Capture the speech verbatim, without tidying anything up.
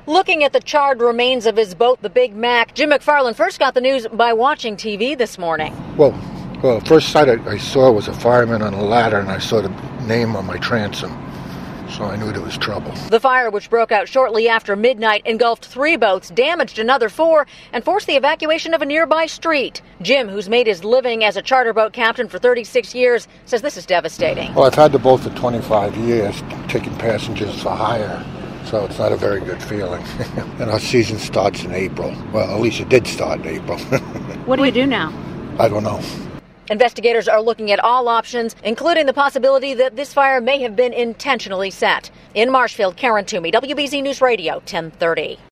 looking at the charred remains of his boat, the Big Mac. Jim McFarland first got the news by watching T V this morning. Well, well, first sight I, I saw was a fireman on a ladder, and I saw the name on my transom, so I knew there was trouble. The fire, which broke out shortly after midnight, engulfed three boats, damaged another four, and forced the evacuation of a nearby street. Jim, who's made his living as a charter boat captain for thirty-six years, says this is devastating. Well, I've had the boat for twenty-five years, taking passengers for hire, so it's not a very good feeling. And our season starts in April. Well, at least it did start in April. What do you do now? I don't know. Investigators are looking at all options, including the possibility that this fire may have been intentionally set. In Marshfield, Karen Toomey, W B Z News Radio, ten thirty.